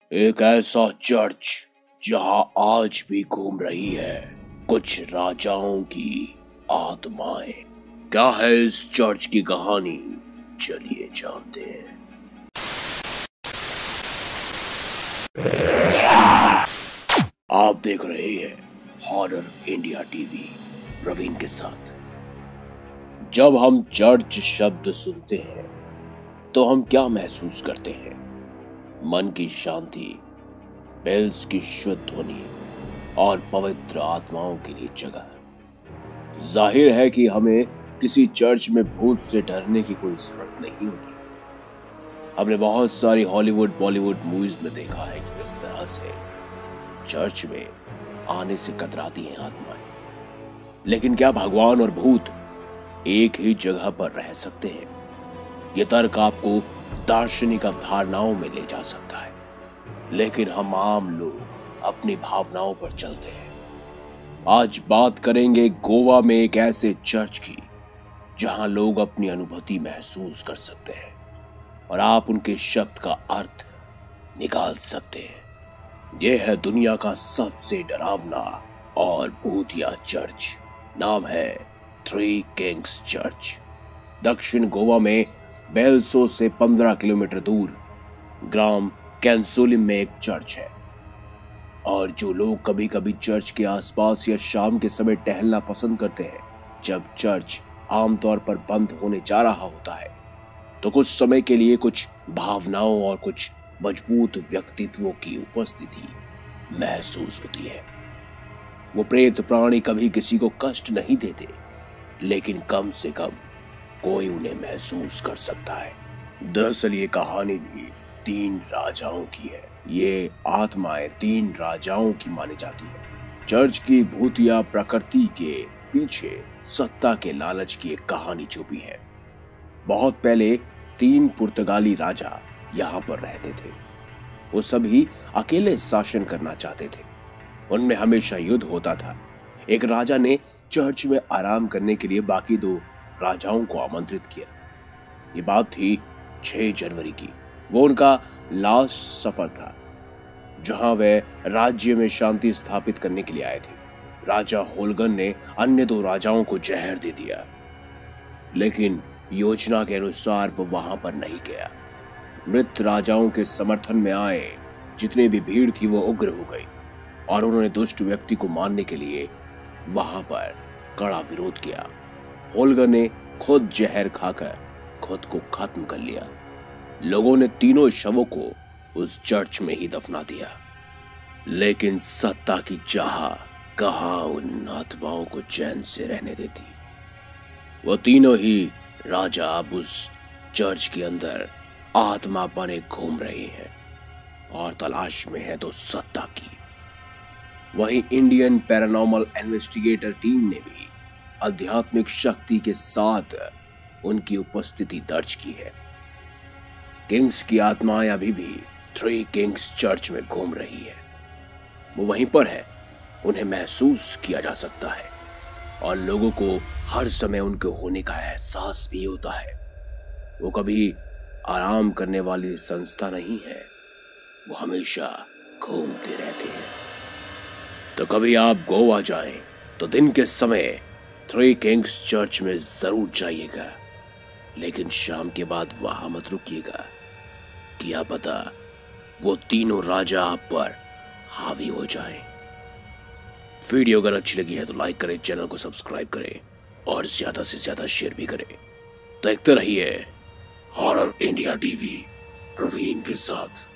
एक ऐसा चर्च जहां आज भी घूम रही है कुछ राजाओं की आत्माएं। क्या है इस चर्च की कहानी, चलिए जानते हैं। आप देख रहे हैं हॉरर इंडिया टीवी प्रवीण के साथ। जब हम चर्च शब्द सुनते हैं तो हम क्या महसूस करते हैं? मन की शांति, बेल्स की शुद्ध ध्वनि और पवित्र आत्माओं के लिए जगह। जाहिर है कि हमें किसी चर्च में भूत से डरने की कोई जरूरत नहीं होती। हमने बहुत सारी हॉलीवुड बॉलीवुड मूवीज में देखा है कि किस तरह से चर्च में आने से कतराती हैं आत्माएं। लेकिन क्या भगवान और भूत एक ही जगह पर रह सकते हैं? यह तर्क आपको दार्शनिक धारणाओं में ले जा सकता है, लेकिन हम आम लोग अपनी भावनाओं पर चलते हैं। आज बात करेंगे गोवा में एक ऐसे चर्च की जहां लोग अपनी अनुभूति महसूस कर सकते हैं और आप उनके शब्द का अर्थ निकाल सकते हैं। यह है दुनिया का सबसे डरावना और भूतिया चर्च। नाम है थ्री किंग्स चर्च। दक्षिण गोवा में बेल्सो से 15 किलोमीटर दूर ग्राम कैंसोलिम में एक चर्च है। और जो लोग कभी कभी चर्च के आसपास या शाम के समय टहलना पसंद करते हैं, जब चर्च आमतौर पर बंद होने जा रहा होता है, तो कुछ समय के लिए कुछ भावनाओं और कुछ मजबूत व्यक्तित्वों की उपस्थिति महसूस होती है। वो प्रेत प्राणी कभी किसी को कष्ट नहीं देते, लेकिन कम से कम कोई उन्हें महसूस कर सकता है। दरअसल ये कहानी भी 3 राजाओं की है। ये आत्माएं 3 राजाओं की मानी जाती है। चर्च की भूतिया प्रकृति के पीछे सत्ता के लालच की एक कहानी छुपी है। बहुत पहले 3 पुर्तगाली राजा यहाँ पर रहते थे। वो सभी अकेले शासन करना चाहते थे। उनमें हमेशा युद्ध होता था। एक राजा ने चर्च में आराम करने के लिए बाकी 2 राजाओं को आमंत्रित किया। ये बात थी 6 जनवरी की। वो उनका लास्ट सफर था जहां वे राज्य में शांति स्थापित करने के लिए आए थे। राजा होलगन ने अन्य 2 राजाओं को जहर दे दिया, लेकिन योजना के अनुसार वो वहां पर नहीं गया। मृत राजाओं के समर्थन में आए जितने भी भीड़ थी वो उग्र हो गई और उन्होंने दुष्ट व्यक्ति को मारने के लिए वहां पर कड़ा विरोध किया। होलगर ने खुद जहर खाकर खुद को खत्म कर लिया। लोगों ने 3 शवों को उस चर्च में ही दफना दिया, लेकिन सत्ता की चाह कहां उन आत्माओं को चैन से रहने देती। वो तीनों ही राजा अब उस चर्च के अंदर आत्मा बने घूम रहे हैं और तलाश में है तो सत्ता की। वहीं इंडियन पैरानॉर्मल इन्वेस्टिगेटर टीम ने भी आध्यात्मिक शक्ति के साथ उनकी उपस्थिति दर्ज की है। किंग्स की आत्माएं अभी भी 3 किंग्स चर्च में घूम रही है। वो वहीं पर है, उन्हें महसूस किया जा सकता है और लोगों को हर समय उनके होने का एहसास भी होता है। वो कभी आराम करने वाली संस्था नहीं है, वो हमेशा घूमते रहते हैं। तो कभी आप गोवा जाएं तो दिन के समय 3 किंग्स चर्च में जरूर जाइएगा, लेकिन शाम के बाद वहां मत रुकिएगा। क्या पता वो तीनों राजा आप पर हावी हो जाएं। वीडियो अगर अच्छी लगी है तो लाइक करें, चैनल को सब्सक्राइब करें और ज्यादा से ज्यादा शेयर भी करें। देखते रहिए हॉरर इंडिया टीवी प्रवीण के साथ।